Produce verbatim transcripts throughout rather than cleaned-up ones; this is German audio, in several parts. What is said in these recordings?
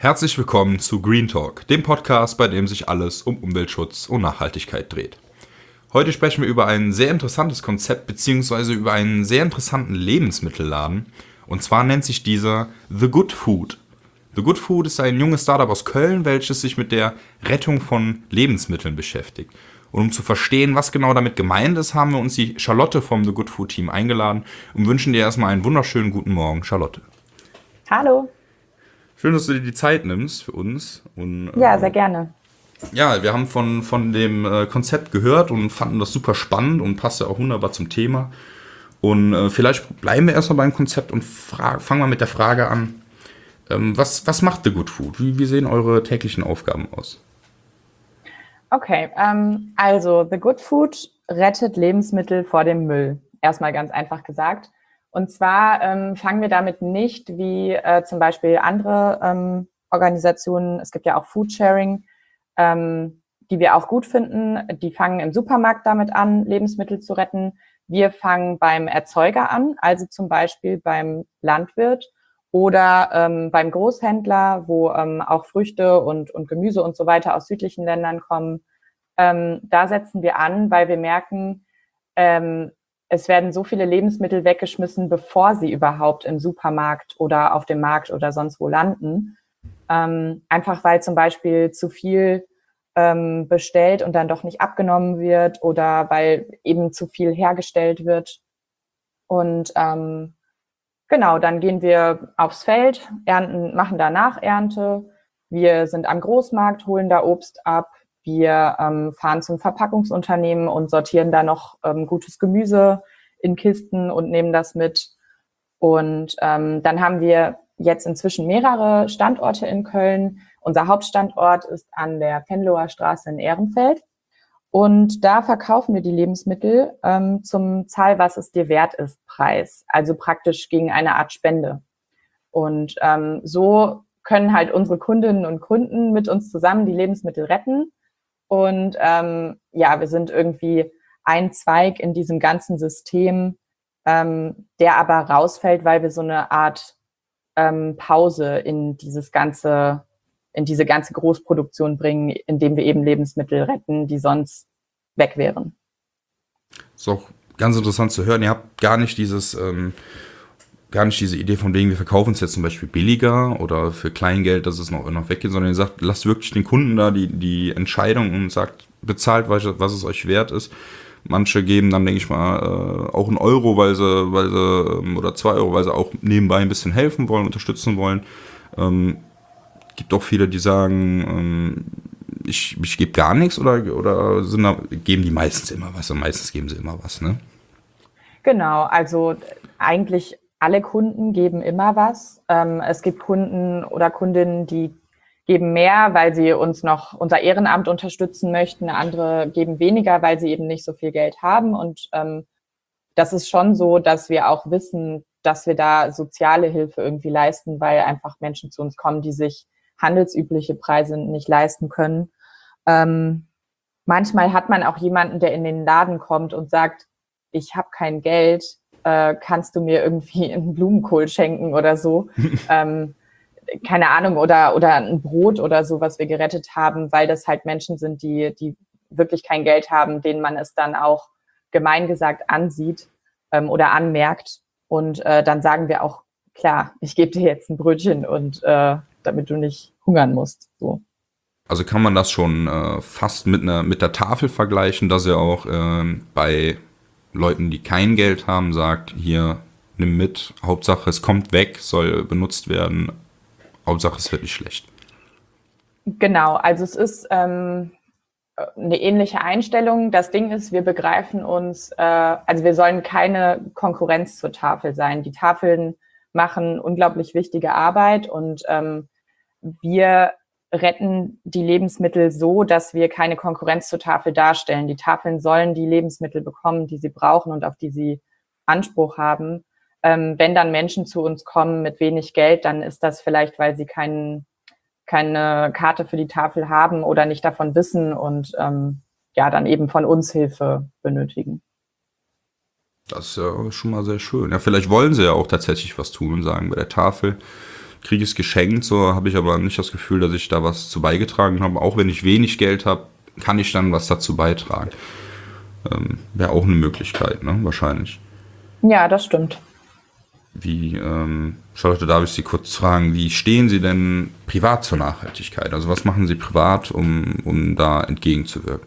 Herzlich willkommen zu Green Talk, dem Podcast, bei dem sich alles um Umweltschutz und Nachhaltigkeit dreht. Heute sprechen wir über ein sehr interessantes Konzept bzw. über einen sehr interessanten Lebensmittelladen. Und zwar nennt sich dieser The Good Food. The Good Food ist ein junges Startup aus Köln, welches sich mit der Rettung von Lebensmitteln beschäftigt. Und um zu verstehen, was genau damit gemeint ist, haben wir uns die Charlotte vom The Good Food Team eingeladen und wünschen dir erstmal einen wunderschönen guten Morgen, Charlotte. Hallo. Schön, dass du dir die Zeit nimmst für uns. Und, Ja, äh, sehr gerne. ja, wir haben von, von dem äh, Konzept gehört und fanden das super spannend und passt ja auch wunderbar zum Thema. Und äh, vielleicht bleiben wir erstmal beim Konzept und fra- fangen wir mit der Frage an, ähm, was, was macht The Good Food? Wie, wie sehen eure täglichen Aufgaben aus? Okay, ähm, also The Good Food rettet Lebensmittel vor dem Müll. Erstmal ganz einfach gesagt. Und zwar ähm, fangen wir damit nicht wie äh, zum Beispiel andere ähm, Organisationen, es gibt ja auch Foodsharing, ähm, die wir auch gut finden. Die fangen im Supermarkt damit an, Lebensmittel zu retten. Wir fangen beim Erzeuger an, also zum Beispiel beim Landwirt oder ähm, beim Großhändler, wo ähm, auch Früchte und, und Gemüse und so weiter aus südlichen Ländern kommen. Ähm, da setzen wir an, weil wir merken, ähm, es werden so viele Lebensmittel weggeschmissen, bevor sie überhaupt im Supermarkt oder auf dem Markt oder sonst wo landen. Ähm, einfach weil zum Beispiel zu viel ähm, bestellt und dann doch nicht abgenommen wird oder weil eben zu viel hergestellt wird. Und ähm, genau, dann gehen wir aufs Feld, ernten, machen da Nachernte. Wir sind am Großmarkt, holen da Obst ab. Wir ähm, fahren zum Verpackungsunternehmen und sortieren da noch ähm, gutes Gemüse in Kisten und nehmen das mit. Und ähm, dann haben wir jetzt inzwischen mehrere Standorte in Köln. Unser Hauptstandort ist an der Venloer Straße in Ehrenfeld. Und da verkaufen wir die Lebensmittel ähm, zum Zahl, was es dir wert ist, Preis. Also praktisch gegen eine Art Spende. Und ähm, so können halt unsere Kundinnen und Kunden mit uns zusammen die Lebensmittel retten. Und ähm, ja, wir sind irgendwie ein Zweig in diesem ganzen System, ähm, der aber rausfällt, weil wir so eine Art ähm, Pause in dieses ganze, in diese ganze Großproduktion bringen, indem wir eben Lebensmittel retten, die sonst weg wären. Ist auch ganz interessant zu hören. Ihr habt gar nicht dieses, ähm, gar nicht diese Idee von wegen, wir verkaufen es jetzt zum Beispiel billiger oder für Kleingeld, dass es noch, noch weggeht, sondern ihr sagt, lasst wirklich den Kunden da die, die Entscheidung und sagt, bezahlt, was, was es euch wert ist. Manche geben dann, denke ich mal, äh, auch einen Euro, weil sie, weil sie, ähm, oder zwei Euro, weil sie auch nebenbei ein bisschen helfen wollen, unterstützen wollen. Ähm, gibt auch viele, die sagen, ähm, ich, ich gebe gar nichts oder, oder sind da, geben die meistens immer was und meistens geben sie immer was, ne? Genau, also eigentlich alle Kunden geben immer was. Ähm, es gibt Kunden oder Kundinnen, die geben mehr, weil sie uns noch unser Ehrenamt unterstützen möchten. Andere geben weniger, weil sie eben nicht so viel Geld haben. Und ähm, das ist schon so, dass wir auch wissen, dass wir da soziale Hilfe irgendwie leisten, weil einfach Menschen zu uns kommen, die sich handelsübliche Preise nicht leisten können. Ähm, manchmal hat man auch jemanden, der in den Laden kommt und sagt, ich habe kein Geld, äh, kannst du mir irgendwie einen Blumenkohl schenken oder so. Ähm, keine Ahnung, oder, oder ein Brot oder so, was wir gerettet haben, weil das halt Menschen sind, die, die wirklich kein Geld haben, denen man es dann auch gemein gesagt ansieht ähm, oder anmerkt. Und äh, dann sagen wir auch, klar, ich gebe dir jetzt ein Brötchen und äh, damit du nicht hungern musst. So. Also kann man das schon äh, fast mit einer mit der Tafel vergleichen, dass er auch ähm, bei Leuten, die kein Geld haben, sagt, hier, nimm mit, Hauptsache es kommt weg, soll benutzt werden, Hauptsache es wird nicht schlecht. Genau, also es ist ähm, eine ähnliche Einstellung. Das Ding ist, wir begreifen uns, äh, also wir sollen keine Konkurrenz zur Tafel sein. Die Tafeln machen unglaublich wichtige Arbeit und ähm, wir retten die Lebensmittel so, dass wir keine Konkurrenz zur Tafel darstellen. Die Tafeln sollen die Lebensmittel bekommen, die sie brauchen und auf die sie Anspruch haben. Ähm, wenn dann Menschen zu uns kommen mit wenig Geld, dann ist das vielleicht, weil sie keinen keine Karte für die Tafel haben oder nicht davon wissen und ähm, ja, dann eben von uns Hilfe benötigen. Das ist ja schon mal sehr schön. Ja, vielleicht wollen sie ja auch tatsächlich was tun und sagen, bei der Tafel, kriege ich es geschenkt, so habe ich aber nicht das Gefühl, dass ich da was zu beigetragen habe. Auch wenn ich wenig Geld habe, kann ich dann was dazu beitragen. Ähm, Wäre auch eine Möglichkeit, ne? Wahrscheinlich. Ja, das stimmt. Wie, ähm, Charlotte, darf ich Sie kurz fragen, wie stehen Sie denn privat zur Nachhaltigkeit? Also was machen Sie privat, um, um da entgegenzuwirken?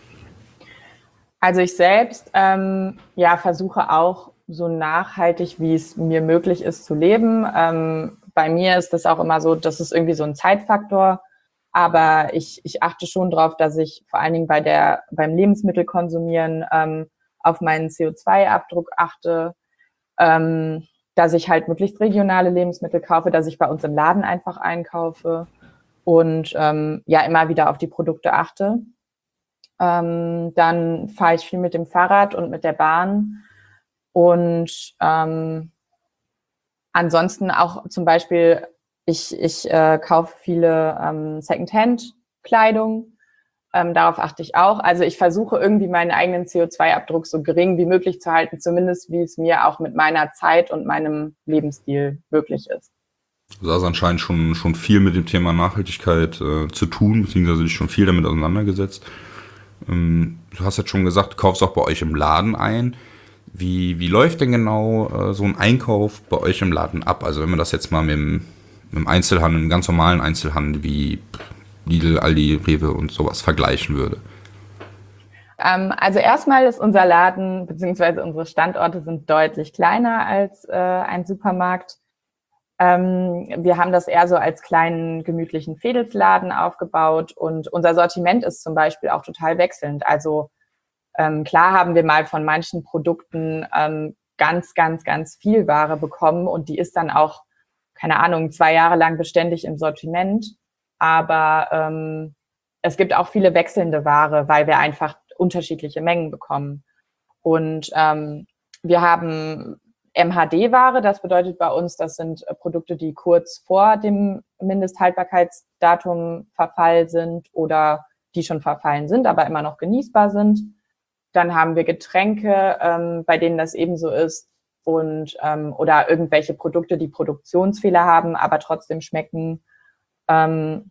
Also ich selbst ähm, ja, versuche auch so nachhaltig, wie es mir möglich ist, zu leben. Ähm, bei mir ist das auch immer so, das ist irgendwie so ein Zeitfaktor. Aber ich, ich achte schon darauf, dass ich vor allen Dingen bei der, beim Lebensmittelkonsumieren ähm, auf meinen C O zwei Abdruck achte, ähm, dass ich halt möglichst regionale Lebensmittel kaufe, dass ich bei uns im Laden einfach einkaufe und ähm, ja immer wieder auf die Produkte achte. Ähm, dann fahre ich viel mit dem Fahrrad und mit der Bahn. Und ähm, ansonsten auch zum Beispiel, ich, ich äh, kaufe viele ähm, Secondhand-Kleidung. Ähm, darauf achte ich auch. Also ich versuche irgendwie meinen eigenen C O zwei Abdruck so gering wie möglich zu halten, zumindest wie es mir auch mit meiner Zeit und meinem Lebensstil möglich ist. Du hast anscheinend schon, schon viel mit dem Thema Nachhaltigkeit äh, zu tun, beziehungsweise dich schon viel damit auseinandergesetzt. Ähm, du hast jetzt schon gesagt, du kaufst auch bei euch im Laden ein. Wie, wie läuft denn genau äh, so ein Einkauf bei euch im Laden ab? Also wenn man das jetzt mal mit dem, mit dem Einzelhandel, einem ganz normalen Einzelhandel wie Lidl, Aldi, Rewe und sowas vergleichen würde. Ähm, also erstmal ist unser Laden beziehungsweise unsere Standorte sind deutlich kleiner als äh, ein Supermarkt. Ähm, wir haben das eher so als kleinen, gemütlichen Fädelsladen aufgebaut und unser Sortiment ist zum Beispiel auch total wechselnd. Also ähm, klar haben wir mal von manchen Produkten ähm, ganz, ganz, ganz viel Ware bekommen und die ist dann auch, keine Ahnung, zwei Jahre lang beständig im Sortiment. Aber ähm, es gibt auch viele wechselnde Ware, weil wir einfach unterschiedliche Mengen bekommen. Und ähm, wir haben M H D-Ware, das bedeutet bei uns, das sind äh, Produkte, die kurz vor dem Mindesthaltbarkeitsdatum verfallen sind oder die schon verfallen sind, aber immer noch genießbar sind. Dann haben wir Getränke, ähm, bei denen das ebenso ist und ähm, oder irgendwelche Produkte, die Produktionsfehler haben, aber trotzdem schmecken. Ähm,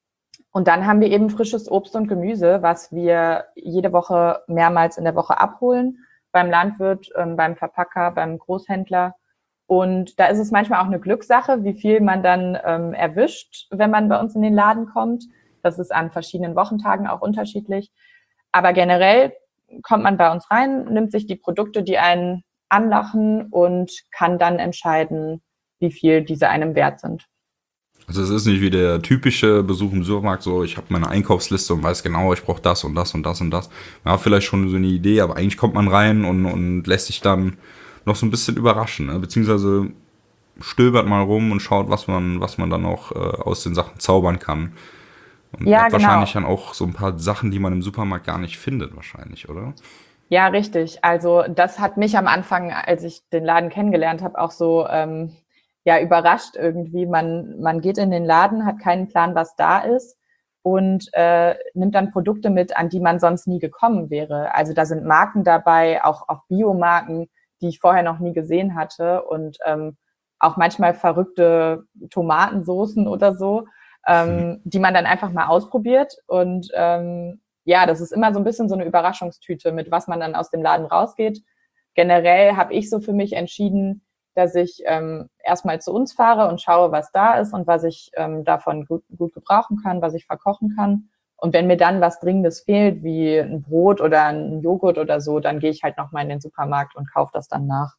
und dann haben wir eben frisches Obst und Gemüse, was wir jede Woche mehrmals in der Woche abholen. Beim Landwirt, ähm, beim Verpacker, beim Großhändler. Und da ist es manchmal auch eine Glückssache, wie viel man dann ähm, erwischt, wenn man bei uns in den Laden kommt. Das ist an verschiedenen Wochentagen auch unterschiedlich. Aber generell kommt man bei uns rein, nimmt sich die Produkte, die einen anlachen und kann dann entscheiden, wie viel diese einem wert sind. Also es ist nicht wie der typische Besuch im Supermarkt, so ich habe meine Einkaufsliste und weiß genau, ich brauche das und das und das und das. Man hat vielleicht schon so eine Idee, aber eigentlich kommt man rein und, und lässt sich dann noch so ein bisschen überraschen, ne? Beziehungsweise stöbert mal rum und schaut, was man, was man dann auch äh, aus den Sachen zaubern kann. Und ihr Ja, habt wahrscheinlich genau. dann auch so ein paar Sachen, die man im Supermarkt gar nicht findet, wahrscheinlich, oder? Ja, richtig. Also das hat mich am Anfang, als ich den Laden kennengelernt habe, auch so ähm, ja überrascht irgendwie. Man man geht in den Laden, hat keinen Plan, was da ist und äh, nimmt dann Produkte mit, an die man sonst nie gekommen wäre. Also da sind Marken dabei, auch auch Biomarken, die ich vorher noch nie gesehen hatte und ähm, auch manchmal verrückte Tomatensoßen oder so, ähm, die man dann einfach mal ausprobiert und ähm, ja, das ist immer so ein bisschen so eine Überraschungstüte, mit was man dann aus dem Laden rausgeht. Generell habe ich so für mich entschieden, dass ich ähm, erstmal zu uns fahre und schaue, was da ist und was ich ähm, davon gut, gut gebrauchen kann, was ich verkochen kann. Und wenn mir dann was Dringendes fehlt, wie ein Brot oder ein Joghurt oder so, dann gehe ich halt nochmal in den Supermarkt und kaufe das dann nach.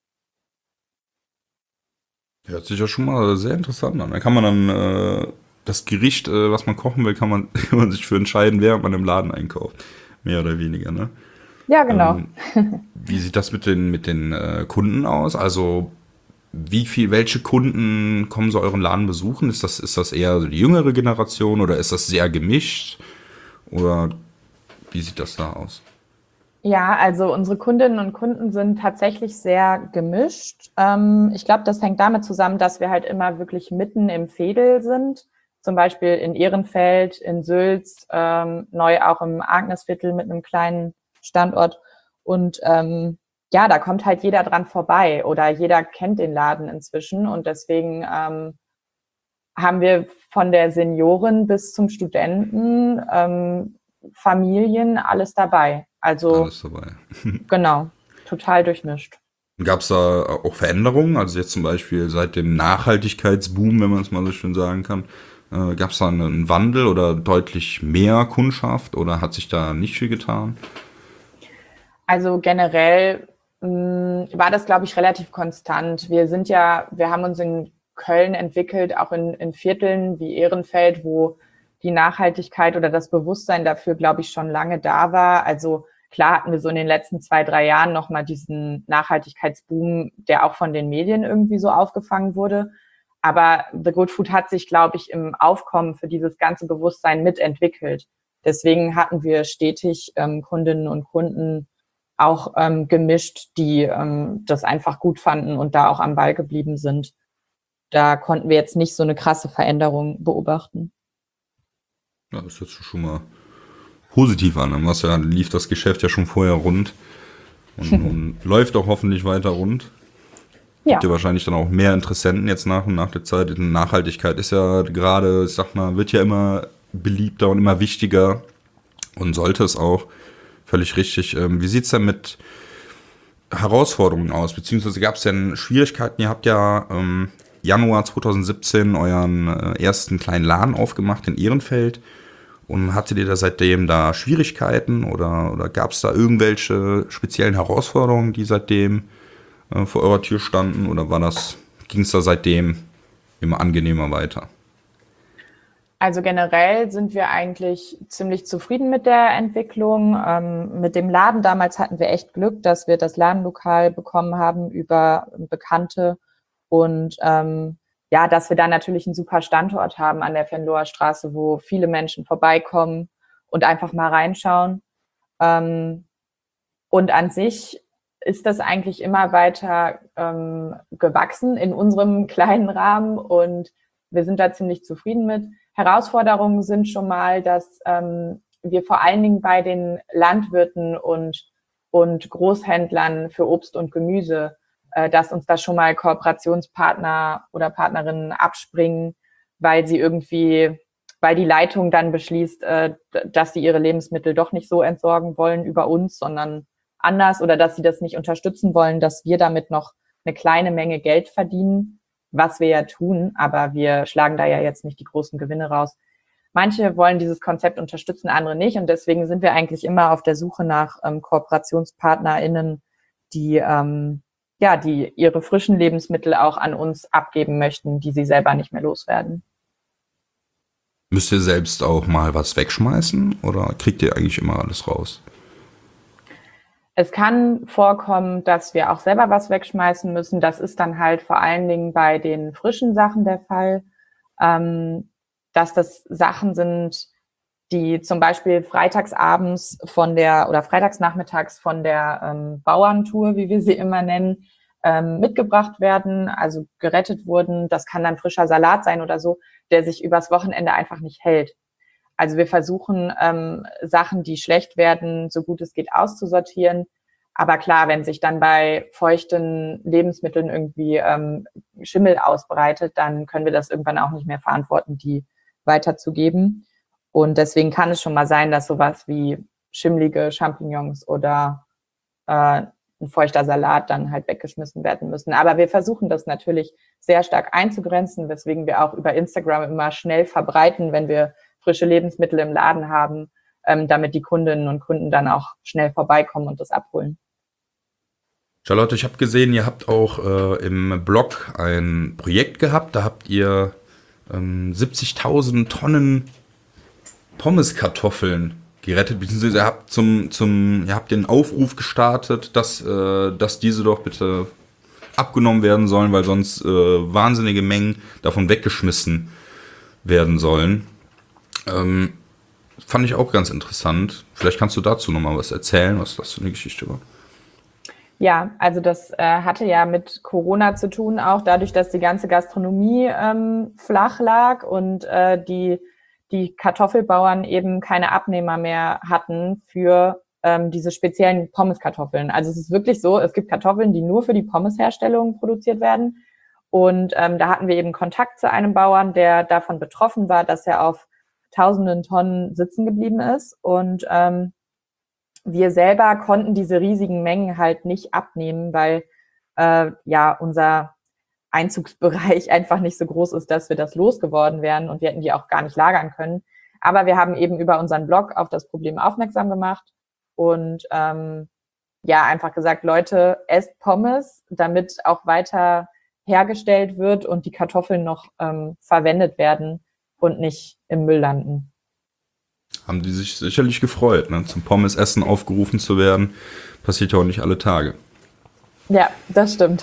Hört sich ja schon mal sehr interessant an. Da kann man dann äh, das Gericht, äh, was man kochen will, kann man, kann man sich für entscheiden, während man im Laden einkauft. Mehr oder weniger, ne? Ja, genau. Ähm, Wie sieht das mit den, mit den äh, Kunden aus? Also wie viel, welche Kunden kommen so euren Laden besuchen? Ist das, ist das eher so die jüngere Generation oder ist das sehr gemischt? Oder wie sieht das da aus? Ja, also unsere Kundinnen und Kunden sind tatsächlich sehr gemischt. Ähm, ich glaube, das hängt damit zusammen, dass wir halt immer wirklich mitten im Veedel sind. Zum Beispiel in Ehrenfeld, in Sülz, ähm, neu auch im Agnesviertel mit einem kleinen Standort. Und ähm, ja, da kommt halt jeder dran vorbei oder jeder kennt den Laden inzwischen und deswegen ähm, haben wir von der Seniorin bis zum Studenten, ähm, Familien, alles dabei. Also Alles dabei. genau, total durchmischt. Gab es da auch Veränderungen? Also jetzt zum Beispiel seit dem Nachhaltigkeitsboom, wenn man es mal so schön sagen kann, äh, gab es da einen Wandel oder deutlich mehr Kundschaft oder hat sich da nicht viel getan? Also generell mh, war das, glaube ich, relativ konstant. Wir sind ja, wir haben uns in Köln entwickelt, auch in, in Vierteln wie Ehrenfeld, wo die Nachhaltigkeit oder das Bewusstsein dafür, glaube ich, schon lange da war. Also klar hatten wir so in den letzten zwei, drei Jahren nochmal diesen Nachhaltigkeitsboom, der auch von den Medien irgendwie so aufgefangen wurde. Aber The Good Food hat sich, glaube ich, im Aufkommen für dieses ganze Bewusstsein mitentwickelt. Deswegen hatten wir stetig ähm, Kundinnen und Kunden auch ähm, gemischt, die ähm, das einfach gut fanden und da auch am Ball geblieben sind. Da konnten wir jetzt nicht so eine krasse Veränderung beobachten. Ja, das hört sich schon mal positiv an. Dann war's ja, lief das Geschäft ja schon vorher rund und, und läuft auch hoffentlich weiter rund. Gibt Ja, ja wahrscheinlich dann auch mehr Interessenten jetzt nach und nach der Zeit. Nachhaltigkeit ist ja gerade, ich sag mal, wird ja immer beliebter und immer wichtiger und sollte es auch. Völlig richtig. Ähm, Wie sieht's denn mit Herausforderungen aus? Beziehungsweise gab es denn Schwierigkeiten? Ihr habt ja ähm, Januar zwanzig siebzehn euren äh, ersten kleinen Laden aufgemacht in Ehrenfeld. Und hattet ihr da seitdem da Schwierigkeiten oder, oder gab es da irgendwelche speziellen Herausforderungen, die seitdem äh, vor eurer Tür standen? Oder war das, ging es da seitdem immer angenehmer weiter? also generell sind wir eigentlich ziemlich zufrieden mit der Entwicklung. Ähm, mit dem Laden damals hatten wir echt Glück, dass wir das Ladenlokal bekommen haben über Bekannte und ähm, ja, dass wir da natürlich einen super Standort haben an der Venloer Straße, wo viele Menschen vorbeikommen und einfach mal reinschauen. Ähm, und an sich ist das eigentlich immer weiter ähm, gewachsen in unserem kleinen Rahmen und wir sind da ziemlich zufrieden mit. Herausforderungen sind schon mal, dass ähm, wir vor allen Dingen bei den Landwirten und, und Großhändlern für Obst und Gemüse, äh, dass uns da schon mal Kooperationspartner oder Partnerinnen abspringen, weil sie irgendwie, weil die Leitung dann beschließt, äh, dass sie ihre Lebensmittel doch nicht so entsorgen wollen über uns, sondern anders oder dass sie das nicht unterstützen wollen, dass wir damit noch eine kleine Menge Geld verdienen, was wir ja tun, aber wir schlagen da ja jetzt nicht die großen Gewinne raus. Manche wollen dieses Konzept unterstützen, andere nicht und deswegen sind wir eigentlich immer auf der Suche nach ähm, KooperationspartnerInnen, die ähm, ja, die ihre frischen Lebensmittel auch an uns abgeben möchten, die sie selber nicht mehr loswerden. Müsst ihr selbst auch mal was wegschmeißen oder kriegt ihr eigentlich immer alles raus? Es kann vorkommen, dass wir auch selber was wegschmeißen müssen. Das ist dann halt vor allen Dingen bei den frischen Sachen der Fall, ähm, dass das Sachen sind, die zum Beispiel freitagsabends von der oder freitagsnachmittags von der ähm, Bauerntour, wie wir sie immer nennen, ähm, mitgebracht werden, also gerettet wurden. Das kann dann frischer Salat sein oder so, der sich übers Wochenende einfach nicht hält. Also wir versuchen, ähm, Sachen, die schlecht werden, so gut es geht auszusortieren. Aber klar, wenn sich dann bei feuchten Lebensmitteln irgendwie ähm, Schimmel ausbreitet, dann können wir das irgendwann auch nicht mehr verantworten, die weiterzugeben. Und deswegen kann es schon mal sein, dass sowas wie schimmlige Champignons oder äh, ein feuchter Salat dann halt weggeschmissen werden müssen. Aber wir versuchen das natürlich sehr stark einzugrenzen, weswegen wir auch über Instagram immer schnell verbreiten, wenn wir frische Lebensmittel im Laden haben, ähm, damit die Kundinnen und Kunden dann auch schnell vorbeikommen und das abholen. Charlotte, ich habe gesehen, ihr habt auch äh, im Blog ein Projekt gehabt. Da habt ihr ähm, siebzigtausend Tonnen Pommeskartoffeln gerettet, beziehungsweise ihr habt zum, zum, ihr habt den Aufruf gestartet, dass, äh, dass diese doch bitte abgenommen werden sollen, weil sonst äh, wahnsinnige Mengen davon weggeschmissen werden sollen. Ähm, Fand ich auch ganz interessant. Vielleicht kannst du dazu nochmal was erzählen, was das für eine Geschichte war. Ja, also das äh, hatte ja mit Corona zu tun, auch dadurch, dass die ganze Gastronomie ähm, flach lag und äh, die, die Kartoffelbauern eben keine Abnehmer mehr hatten für ähm, diese speziellen Pommeskartoffeln. Also es ist wirklich so, es gibt Kartoffeln, die nur für die Pommesherstellung produziert werden. Und ähm, da hatten wir eben Kontakt zu einem Bauern, der davon betroffen war, dass er auf tausenden Tonnen sitzen geblieben ist. Und ähm, wir selber konnten diese riesigen Mengen halt nicht abnehmen, weil äh, ja unser Einzugsbereich einfach nicht so groß ist, dass wir das losgeworden wären und wir hätten die auch gar nicht lagern können. Aber wir haben eben über unseren Blog auf das Problem aufmerksam gemacht und ähm, ja, einfach gesagt, Leute, esst Pommes, damit auch weiter hergestellt wird und die Kartoffeln noch ähm, verwendet werden und nicht im Müll landen. Haben die sich sicherlich gefreut, ne? Zum Pommesessen aufgerufen zu werden. Passiert ja auch nicht alle Tage. Ja, das stimmt.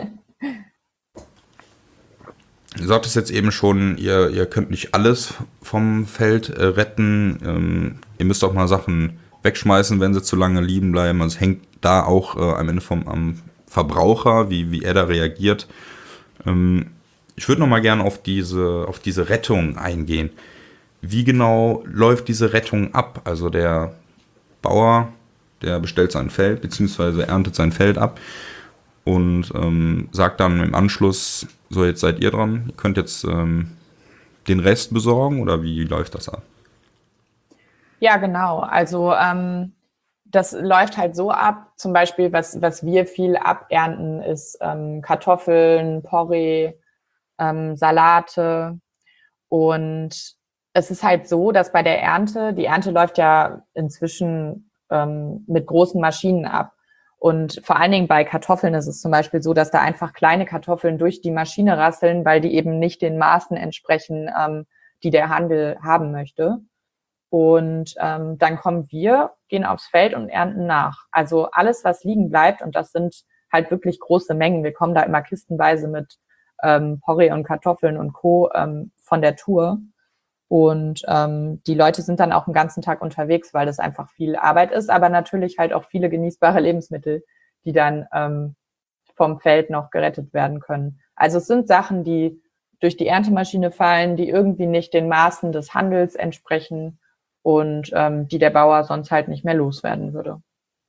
Du sagtest jetzt eben schon, ihr, ihr könnt nicht alles vom Feld äh, retten. Ähm, ihr müsst auch mal Sachen wegschmeißen, wenn sie zu lange liegen bleiben. Also es hängt da auch äh, am Ende vom am Verbraucher, wie, wie er da reagiert. Ähm, ich würde noch mal gerne auf diese, auf diese Rettung eingehen. Wie genau läuft diese Rettung ab? Also der Bauer, der bestellt sein Feld, beziehungsweise erntet sein Feld ab und ähm, sagt dann im Anschluss, so jetzt seid ihr dran, ihr könnt jetzt ähm, den Rest besorgen oder wie läuft das ab? Ja, genau. Also ähm, das läuft halt so ab, zum Beispiel, was, was wir viel abernten, ist ähm, Kartoffeln, Porree, ähm, Salate. Und es ist halt so, dass bei der Ernte, die Ernte läuft ja inzwischen ähm, mit großen Maschinen ab. Und vor allen Dingen bei Kartoffeln ist es zum Beispiel so, dass da einfach kleine Kartoffeln durch die Maschine rasseln, weil die eben nicht den Maßen entsprechen, ähm, die der Handel haben möchte. Und ähm, dann kommen wir, gehen aufs Feld und ernten nach. Also alles, was liegen bleibt, und das sind halt wirklich große Mengen. Wir kommen da immer kistenweise mit ähm, Porree und Kartoffeln und Co. Ähm, von der Tour. Und ähm, die Leute sind dann auch den ganzen Tag unterwegs, weil das einfach viel Arbeit ist, aber natürlich halt auch viele genießbare Lebensmittel, die dann ähm, vom Feld noch gerettet werden können. Also es sind Sachen, die durch die Erntemaschine fallen, die irgendwie nicht den Maßen des Handels entsprechen und ähm, die der Bauer sonst halt nicht mehr loswerden würde.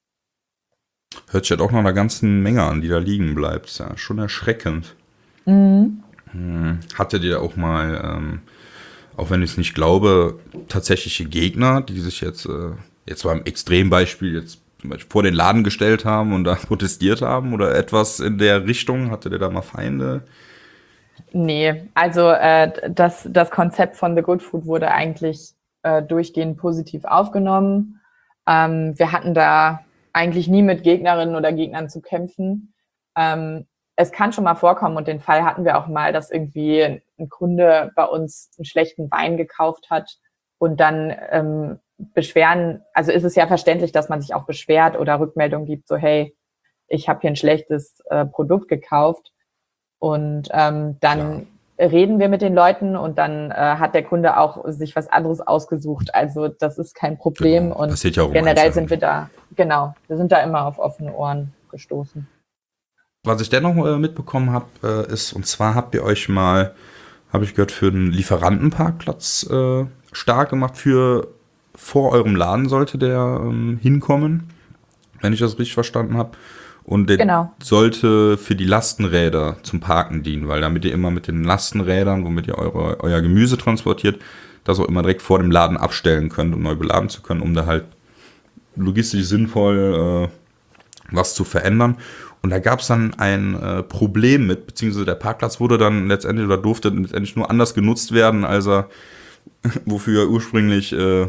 Hört sich ja doch noch einer ganzen Menge an, die da liegen bleibt. Ist ja schon erschreckend. Mhm. Hm. Hattet ihr auch mal, ähm, auch wenn ich es nicht glaube, tatsächliche Gegner, die sich jetzt, äh, jetzt beim Extrembeispiel jetzt zum Beispiel vor den Laden gestellt haben und da protestiert haben oder etwas in der Richtung? Hattet ihr da mal Feinde? Nee, also äh, das, das Konzept von The Good Food wurde eigentlich äh, durchgehend positiv aufgenommen. Ähm, wir hatten da eigentlich nie mit Gegnerinnen oder Gegnern zu kämpfen. Ähm, es kann schon mal vorkommen und den Fall hatten wir auch mal, dass irgendwie ein Kunde bei uns einen schlechten Wein gekauft hat und dann ähm, beschweren, also ist es ja verständlich, dass man sich auch beschwert oder Rückmeldung gibt, so hey, ich habe hier ein schlechtes äh, Produkt gekauft. Und ähm, Klar. dann reden wir mit den Leuten und dann äh, hat der Kunde auch sich was anderes ausgesucht. Also das ist kein Problem Genau. und Passiert ja auch im generell sind wir Einzelhandel. da, genau, wir sind da immer auf offene Ohren gestoßen. Was ich dennoch äh, mitbekommen habe, äh, ist, und zwar habt ihr euch mal, habe ich gehört, für einen Lieferantenparkplatz äh, stark gemacht. Für vor eurem Laden sollte der ähm, hinkommen, wenn ich das richtig verstanden habe. Und der Genau. sollte für die Lastenräder zum Parken dienen, weil damit ihr immer mit den Lastenrädern, womit ihr eure, euer Gemüse transportiert, das auch immer direkt vor dem Laden abstellen könnt, um neu beladen zu können, um da halt logistisch sinnvoll äh, was zu verändern. Und da gab es dann ein äh, Problem mit, beziehungsweise der Parkplatz wurde dann letztendlich oder durfte letztendlich nur anders genutzt werden, als er wofür er ursprünglich äh,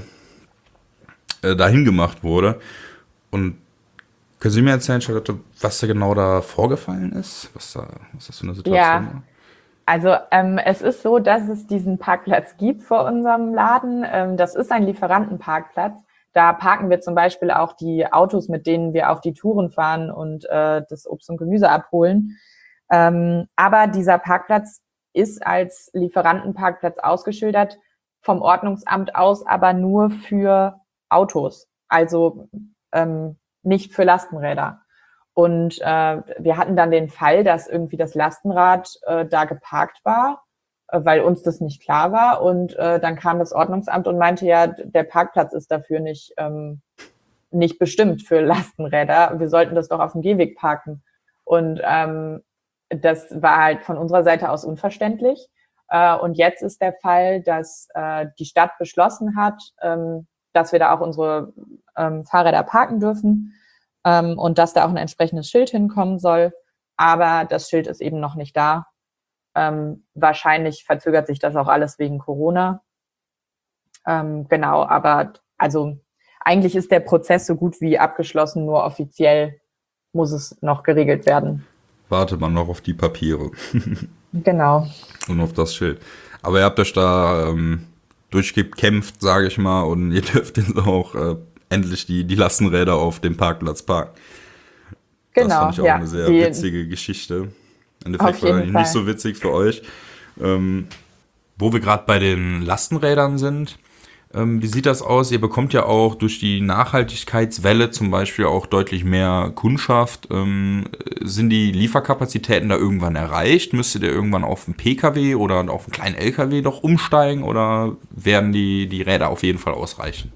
äh, dahin gemacht wurde. Und können Sie mir erzählen, Charlotte, was da genau da vorgefallen ist? Was, da, was das für eine Situation Ja, war? also ähm, es ist so, dass es diesen Parkplatz gibt vor unserem Laden. Ähm, das ist ein Lieferantenparkplatz. Da parken wir zum Beispiel auch die Autos, mit denen wir auf die Touren fahren und äh, das Obst und Gemüse abholen. Ähm, aber dieser Parkplatz ist als Lieferantenparkplatz ausgeschildert, vom Ordnungsamt aus, aber nur für Autos, also ähm, nicht für Lastenräder. Und äh, wir hatten dann den Fall, dass irgendwie das Lastenrad äh, da geparkt war, äh, weil uns das nicht klar war. Und äh, dann kam das Ordnungsamt und meinte, ja, der Parkplatz ist dafür nicht, ähm, nicht bestimmt für Lastenräder. Wir sollten das doch auf dem Gehweg parken. Und ähm, das war halt von unserer Seite aus unverständlich. Äh, und jetzt ist der Fall, dass äh, die Stadt beschlossen hat, ähm, dass wir da auch unsere ähm, Fahrräder parken dürfen ähm, und dass da auch ein entsprechendes Schild hinkommen soll. Aber das Schild ist eben noch nicht da. Ähm, wahrscheinlich verzögert sich das auch alles wegen Corona. Ähm, genau, aber also eigentlich ist der Prozess so gut wie abgeschlossen, nur offiziell muss es noch geregelt werden. Wartet man noch auf die Papiere Genau. und auf das Schild. Aber ihr habt euch da ähm, durchgekämpft, sage ich mal, und ihr dürft jetzt auch äh, endlich die, die Lastenräder auf dem Parkplatz parken. Das Genau, fand ich auch ja. eine sehr Die, witzige Geschichte. Im auf Endeffekt jeden war Fall. nicht so witzig für euch. Ähm, wo wir gerade bei den Lastenrädern sind, ähm, wie sieht das aus? Ihr bekommt ja auch durch die Nachhaltigkeitswelle zum Beispiel auch deutlich mehr Kundschaft. Ähm, sind die Lieferkapazitäten da irgendwann erreicht? Müsstet ihr irgendwann auf einen P K W oder auf einen kleinen L K W doch umsteigen oder werden die, die Räder auf jeden Fall ausreichen?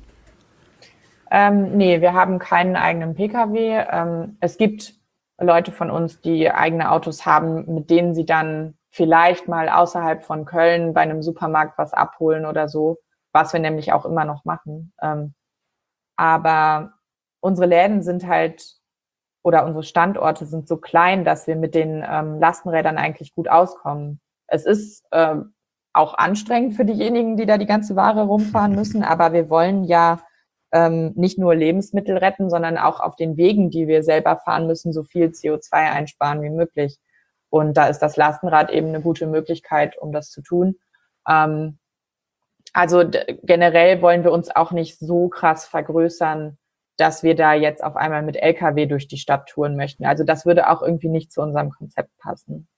Ähm, nee, wir haben keinen eigenen P K W. Ähm, es gibt Leute von uns, die eigene Autos haben, mit denen sie dann vielleicht mal außerhalb von Köln bei einem Supermarkt was abholen oder so, was wir nämlich auch immer noch machen. Ähm, aber unsere Läden sind halt oder unsere Standorte sind so klein, dass wir mit den ähm, Lastenrädern eigentlich gut auskommen. Es ist ähm, auch anstrengend für diejenigen, die da die ganze Ware rumfahren müssen, aber wir wollen ja ähm, nicht nur Lebensmittel retten, sondern auch auf den Wegen, die wir selber fahren müssen, so viel C O zwei einsparen wie möglich. Und da ist das Lastenrad eben eine gute Möglichkeit, um das zu tun. Ähm, also d- generell wollen wir uns auch nicht so krass vergrößern, dass wir da jetzt auf einmal mit L K W durch die Stadt touren möchten. Also das würde auch irgendwie nicht zu unserem Konzept passen.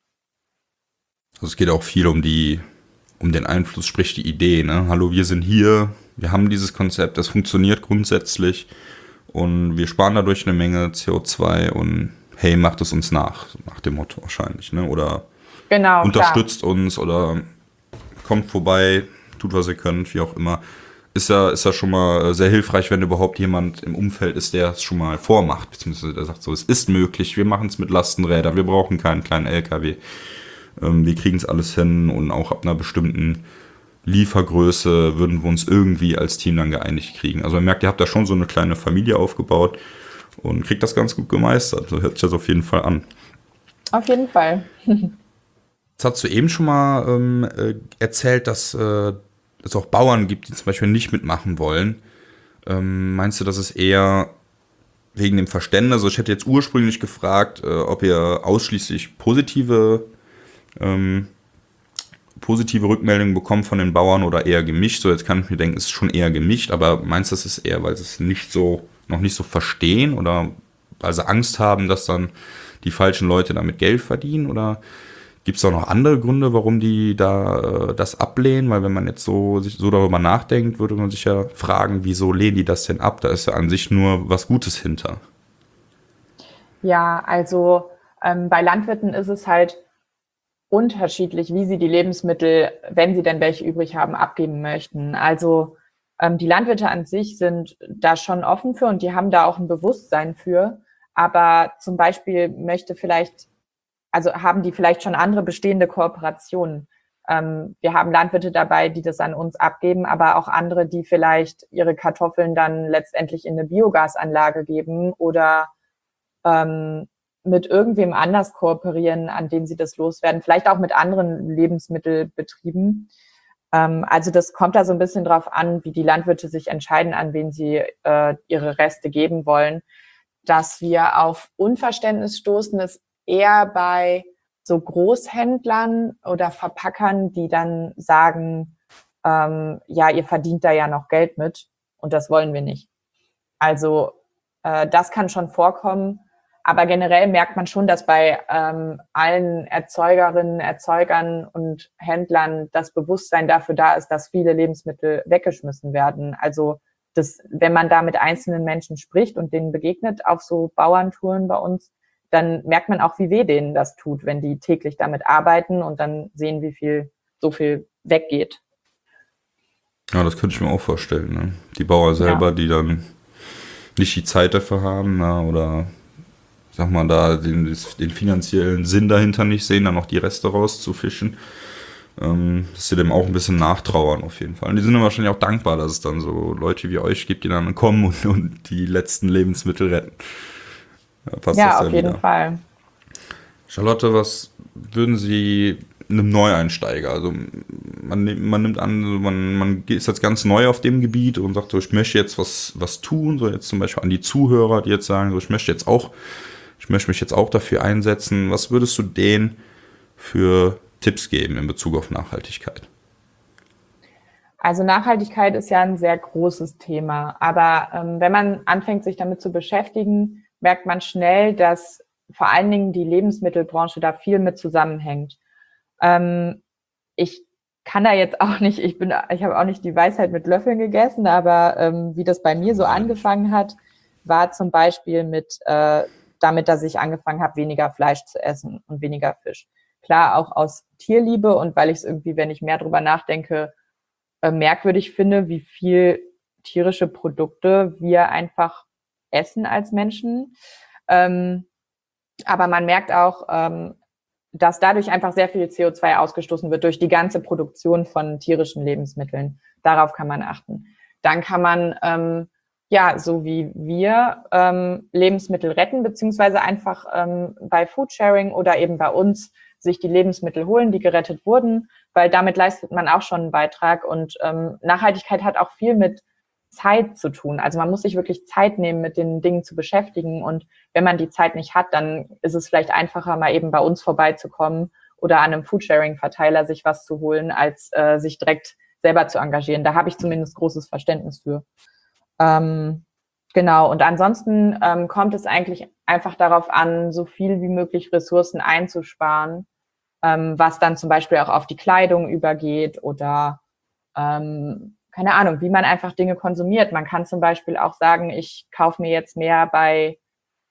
Also es geht auch viel um die, um den Einfluss, sprich die Idee, ne? Hallo, wir sind hier, wir haben dieses Konzept, das funktioniert grundsätzlich und wir sparen dadurch eine Menge C O zwei und hey, macht es uns nach, so nach dem Motto wahrscheinlich, ne? Oder Genau, klar. unterstützt uns oder kommt vorbei, tut was ihr könnt, wie auch immer. Ist ja, ist ja schon mal sehr hilfreich, wenn überhaupt jemand im Umfeld ist, der es schon mal vormacht, beziehungsweise der sagt so, es ist möglich, wir machen es mit Lastenrädern, wir brauchen keinen kleinen L K W. Ähm, wir kriegen es alles hin und auch ab einer bestimmten Liefergröße würden wir uns irgendwie als Team dann geeinigt kriegen. Also man merkt, ihr habt da schon so eine kleine Familie aufgebaut und kriegt das ganz gut gemeistert. So hört sich das auf jeden Fall an. Auf jeden Fall. Jetzt hast du eben schon mal ähm, äh, erzählt, dass äh, es auch Bauern gibt, die zum Beispiel nicht mitmachen wollen. Ähm, meinst du, das ist eher wegen dem Verständnis? Also ich hätte jetzt ursprünglich gefragt, äh, ob ihr ausschließlich positive ähm, positive Rückmeldungen bekommen von den Bauern oder eher gemischt. So, jetzt kann ich mir denken, es ist schon eher gemischt, aber meinst du, das ist eher, weil sie es nicht so, noch nicht so verstehen oder weil sie Angst haben, dass dann die falschen Leute damit Geld verdienen? Oder gibt es auch noch andere Gründe, warum die da äh, das ablehnen? Weil wenn man jetzt so, sich so darüber nachdenkt, würde man sich ja fragen, wieso lehnen die das denn ab? Da ist ja an sich nur was Gutes hinter. Ja, also ähm, bei Landwirten ist es halt unterschiedlich, wie sie die Lebensmittel, wenn sie denn welche übrig haben, abgeben möchten. Also ähm, die Landwirte an sich sind da schon offen für und die haben da auch ein Bewusstsein für. Aber zum Beispiel möchte vielleicht, also haben die vielleicht schon andere bestehende Kooperationen. Ähm, wir haben Landwirte dabei, die das an uns abgeben, aber auch andere, die vielleicht ihre Kartoffeln dann letztendlich in eine Biogasanlage geben oder ähm, mit irgendwem anders kooperieren, an dem sie das loswerden, vielleicht auch mit anderen Lebensmittelbetrieben. Ähm, also das kommt da so ein bisschen drauf an, wie die Landwirte sich entscheiden, an wen sie äh, ihre Reste geben wollen. Dass wir auf Unverständnis stoßen, ist eher bei so Großhändlern oder Verpackern, die dann sagen, ähm, ja, ihr verdient da ja noch Geld mit und das wollen wir nicht. Also äh, das kann schon vorkommen. Aber generell merkt man schon, dass bei ähm, allen Erzeugerinnen, Erzeugern und Händlern das Bewusstsein dafür da ist, dass viele Lebensmittel weggeschmissen werden. Also das, wenn man da mit einzelnen Menschen spricht und denen begegnet auf so Bauerntouren bei uns, dann merkt man auch, wie weh denen das tut, wenn die täglich damit arbeiten und dann sehen, wie viel so viel weggeht. Ja, das könnte ich mir auch vorstellen. Ne? Die Bauern selber, Ja, die dann nicht die Zeit dafür haben, na, oder sag mal, da den, den finanziellen Sinn dahinter nicht sehen, dann noch die Reste rauszufischen. Ähm, dass sie dem auch ein bisschen nachtrauern auf jeden Fall. Und die sind dann wahrscheinlich auch dankbar, dass es dann so Leute wie euch gibt, die dann kommen und, und die letzten Lebensmittel retten. Ja, passt Ja, das auf jeden wieder. Fall. Charlotte, was würden Sie einem Neueinsteiger, also man, nimmt- man nimmt an, so man, man ist jetzt ganz neu auf dem Gebiet und sagt so, ich möchte jetzt was, was tun, so jetzt zum Beispiel an die Zuhörer, die jetzt sagen, so ich möchte jetzt auch, ich möchte mich jetzt auch dafür einsetzen. Was würdest du denen für Tipps geben in Bezug auf Nachhaltigkeit? Also Nachhaltigkeit ist ja ein sehr großes Thema, aber ähm, wenn man anfängt, sich damit zu beschäftigen, merkt man schnell, dass vor allen Dingen die Lebensmittelbranche da viel mit zusammenhängt. Ähm, ich kann da jetzt auch nicht, ich bin, ich habe auch nicht die Weisheit mit Löffeln gegessen, aber ähm, wie das bei mir so angefangen hat, war zum Beispiel mit, äh, damit, dass ich angefangen habe, weniger Fleisch zu essen und weniger Fisch. Klar, auch aus Tierliebe und weil ich es irgendwie, wenn ich mehr drüber nachdenke, äh, merkwürdig finde, wie viel tierische Produkte wir einfach essen als Menschen. Ähm, aber man merkt auch, ähm, dass dadurch einfach sehr viel C O zwei ausgestoßen wird durch die ganze Produktion von tierischen Lebensmitteln. Darauf kann man achten. Dann kann man, ähm, ja, so wie wir, ähm, Lebensmittel retten, beziehungsweise einfach ähm, bei Foodsharing oder eben bei uns sich die Lebensmittel holen, die gerettet wurden, weil damit leistet man auch schon einen Beitrag. Und ähm, Nachhaltigkeit hat auch viel mit Zeit zu tun. Also man muss sich wirklich Zeit nehmen, mit den Dingen zu beschäftigen. Und wenn man die Zeit nicht hat, dann ist es vielleicht einfacher, mal eben bei uns vorbeizukommen oder an einem Foodsharing-Verteiler sich was zu holen, als äh, sich direkt selber zu engagieren. Da habe ich zumindest großes Verständnis für. Ähm, genau. Und ansonsten ähm, kommt es eigentlich einfach darauf an, so viel wie möglich Ressourcen einzusparen, ähm, was dann zum Beispiel auch auf die Kleidung übergeht oder ähm, keine Ahnung, wie man einfach Dinge konsumiert. Man kann zum Beispiel auch sagen, ich kaufe mir jetzt mehr bei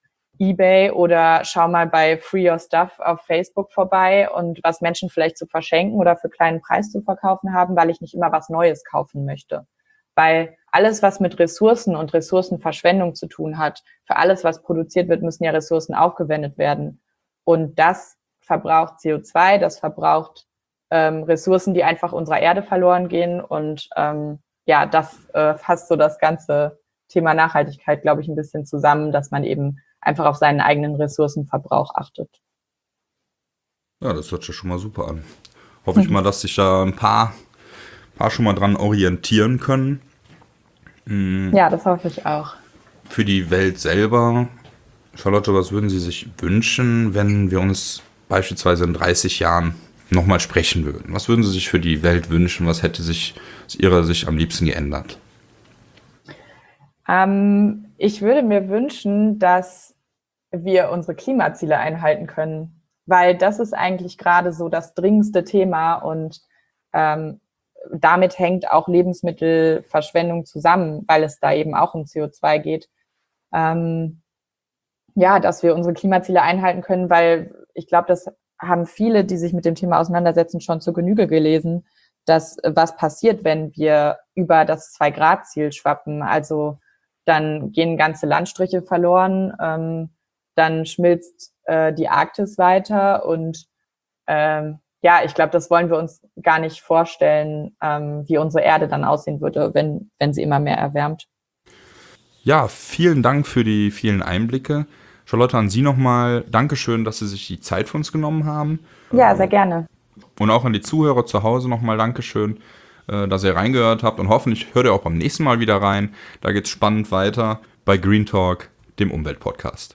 eBay oder schau mal bei Free Your Stuff auf Facebook vorbei und was Menschen vielleicht zu verschenken oder für kleinen Preis zu verkaufen haben, weil ich nicht immer was Neues kaufen möchte. Weil alles, was mit Ressourcen und Ressourcenverschwendung zu tun hat, für alles, was produziert wird, müssen ja Ressourcen aufgewendet werden. Und das verbraucht C O zwei, das verbraucht ähm, Ressourcen, die einfach unserer Erde verloren gehen. Und ähm, ja, das äh, fasst so das ganze Thema Nachhaltigkeit, glaube ich, ein bisschen zusammen, dass man eben einfach auf seinen eigenen Ressourcenverbrauch achtet. Ja, das hört sich schon mal super an. Hoffe ich mal, dass sich da ein paar, paar schon mal dran orientieren können. Ja, das hoffe ich auch. Für die Welt selber, Charlotte, was würden Sie sich wünschen, wenn wir uns beispielsweise in dreißig Jahren nochmal sprechen würden? Was würden Sie sich für die Welt wünschen? Was hätte sich aus Ihrer Sicht am liebsten geändert? Ähm, ich würde mir wünschen, dass wir unsere Klimaziele einhalten können, weil das ist eigentlich gerade so das dringendste Thema und ähm, damit hängt auch Lebensmittelverschwendung zusammen, weil es da eben auch um C O zwei geht. Ähm, ja, dass wir unsere Klimaziele einhalten können, weil ich glaube, das haben viele, die sich mit dem Thema auseinandersetzen, schon zur Genüge gelesen, dass was passiert, wenn wir über das Zwei-Grad-Ziel schwappen. Also dann gehen ganze Landstriche verloren, ähm, dann schmilzt äh, die Arktis weiter und ähm, ja, ich glaube, das wollen wir uns gar nicht vorstellen, ähm, wie unsere Erde dann aussehen würde, wenn, wenn sie immer mehr erwärmt. Ja, vielen Dank für die vielen Einblicke. Charlotte, an Sie nochmal Dankeschön, dass Sie sich die Zeit für uns genommen haben. Ja, sehr gerne. Und auch an die Zuhörer zu Hause nochmal Dankeschön, äh, dass ihr reingehört habt. Und hoffentlich hört ihr auch beim nächsten Mal wieder rein. Da geht's spannend weiter bei Green Talk, dem Umweltpodcast.